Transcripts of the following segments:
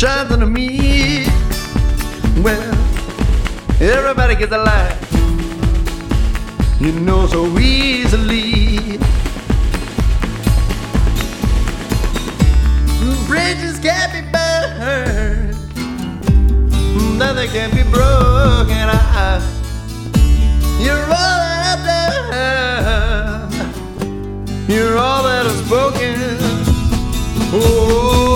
shines on me. Well, everybody gets a light, you know, so easily. Bridges can't be burned, nothing can be broken. You're all that I've done, you're all that I've spoken. Oh,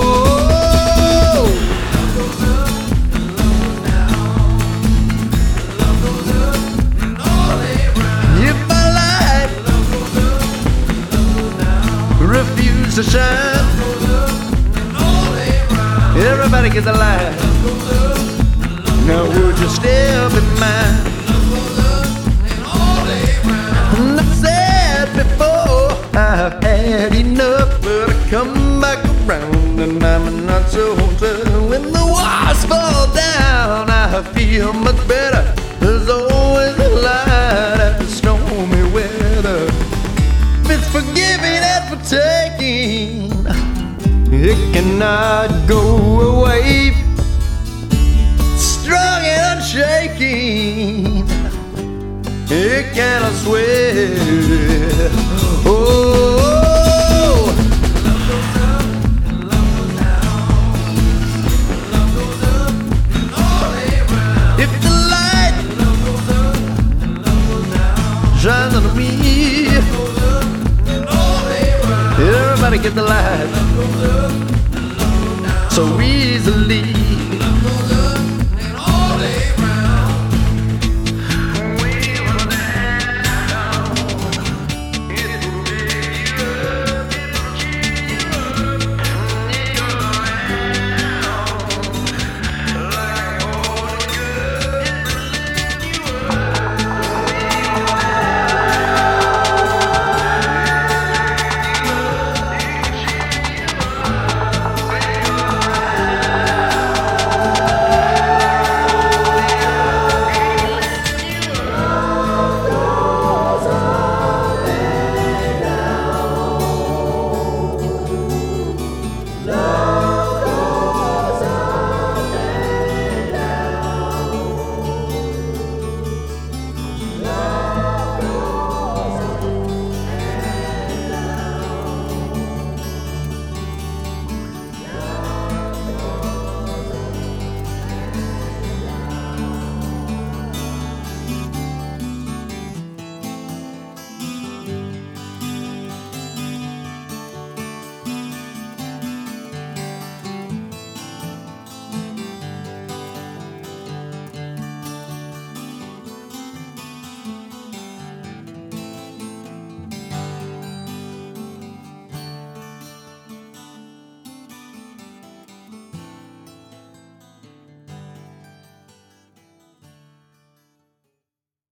love goes up and love goes down. Love goes up and all around. If my light love goes up and love goes down, refuse to shine. Love goes up and all around. Everybody gets a light. Love goes up and love goes now down. Would you still be mine? Love goes up and all around. And I've said before I've had enough, but I come back around and I'm not so certain. When the walls fall down, I feel much better. There's always a light after stormy weather. If it's for giving and for taking, it cannot go away. Strong and unshaking, it cannot sway. Oh, love goes up and love goes down. Love goes up and all around. If the light love goes up and love goes down, shines on me. Love goes up and all around. Everybody get the light. Love goes up and love goes down, so easily.